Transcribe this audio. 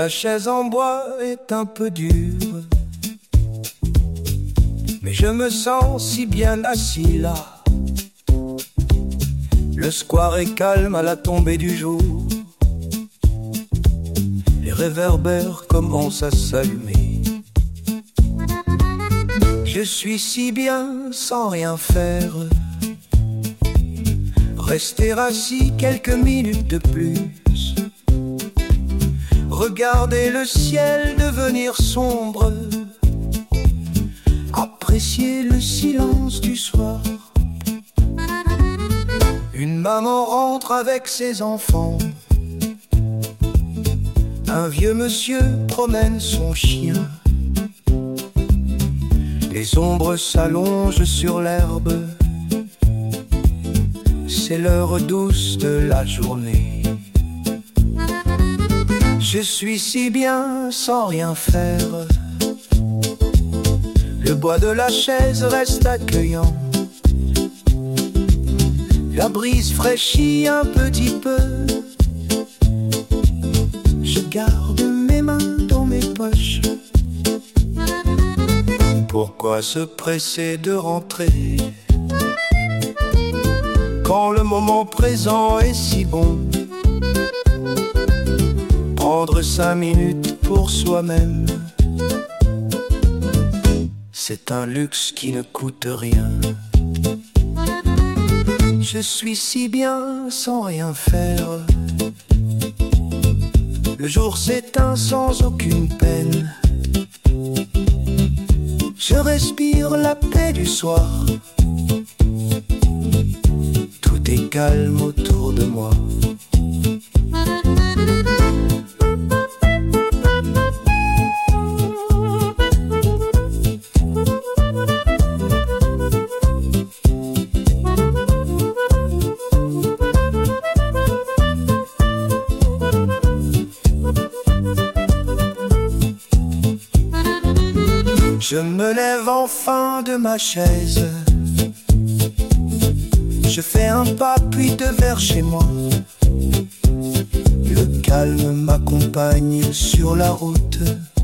La chaise en bois est un peu dure, mais je me sens si bien assis là. Le square est calme à la tombée du jour. Les réverbères commencent à s'allumer. Je suis si bien sans rien faire. Rester assis quelques minutes de plus. Regarder le ciel devenir sombre. Apprécier le silence du soir. Une maman rentre avec ses enfants. Un vieux monsieur promène son chien. Les ombres s'allongent sur l'herbe. C'est l'heure douce de la journée. Je suis si bien sans rien faire. Le bois de la chaise reste accueillant. La brise fraîchit un petit peu. Je garde mes mains dans mes poches. Pourquoi se presser de rentrer quand le moment présent est si bon? Prendre 5 minutes pour soi-même, c'est un luxe qui ne coûte rien. Je suis si bien sans rien faire. Le jour s'éteint sans aucune peine. Je respire la paix du soir. Tout est calme autour de moi. Je me lève enfin de ma chaise. Je fais un pas puis 2 vers chez moi. Le calme m'accompagne sur la route.